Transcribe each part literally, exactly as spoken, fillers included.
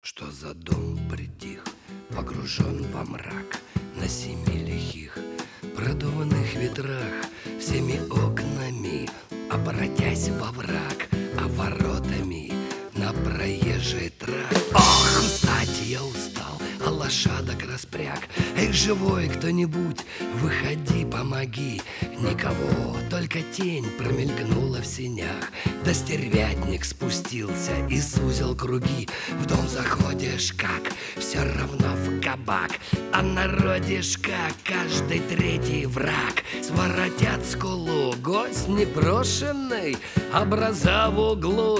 Что за дом притих, погружен во мрак, на семи лихих, продуваных ветрах, всеми окнами, обратясь во враг, а воротами на проезжий трак. Ох, устать я устал, а лошадок распряг. Эй, живой кто-нибудь, выходи, помоги. Никого, только тень промелькнула в сенях. Да стервятник спустился и сузил круги. В дом заходишь, как все равно в кабак, а народишка каждый третий враг. Своротят скулу, гость непрошенный, образа в углу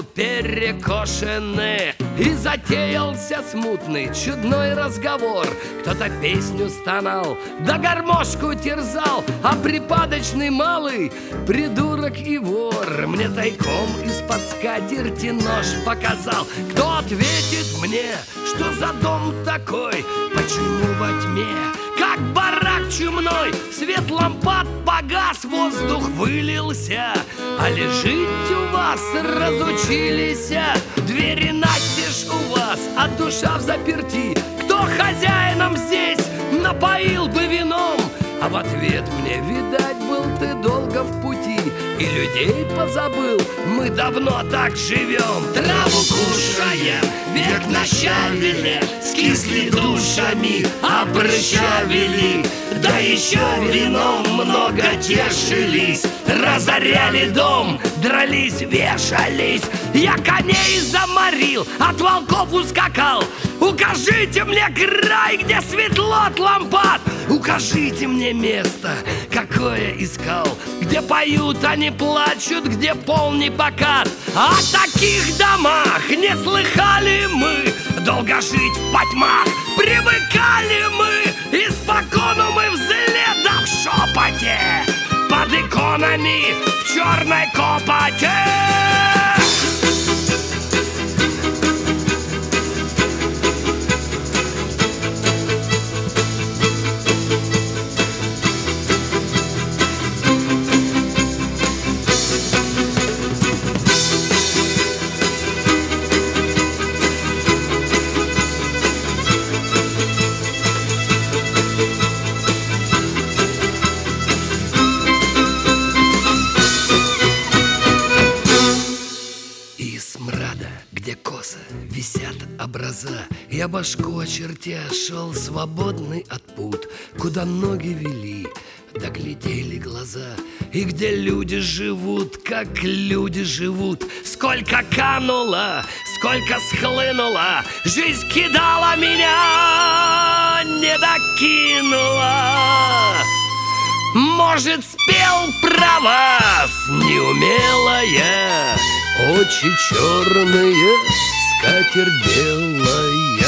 перекошены. И затеялся смутный, чудной разговор. Кто-то песню стонал, да гармошку терзал, а припадочный малый придурок и вор мне тайком из-под скатерти нож показал. Кто ответит мне, что за дом такой? Почему во тьме, как барак чумной, свет лампад погас, воздух вылился, а ли жить у вас разучились? Двери настежь у вас, а душа в заперти. Кто хозяином здесь напоил бы вином? А в ответ мне, видать, был ты долго в пути и людей позабыл, мы давно так живем. Траву кушаем, век нащавили, скисли душами, обрыщавили. Да еще вином много тешились, разоряли дом, дрались, вешались. Я коней заморил, от волков ускакал. Укажите мне край, где светло от лампад. Укажите мне место, какое искал, где поют, а не плачут, где полный покат. О таких домах не слыхали мы, долго жить в потьмах привыкали мы. Испокону мы взлетах в шепоте, под иконами в черной копоте. Где косо висят образа, я башку очертя шел свободный от пут, куда ноги вели, доглядели глаза. И где люди живут, как люди живут. Сколько кануло, сколько схлынуло, жизнь кидала меня, не докинула. Может, спел про вас неумелая, очи черные, скатерть белая.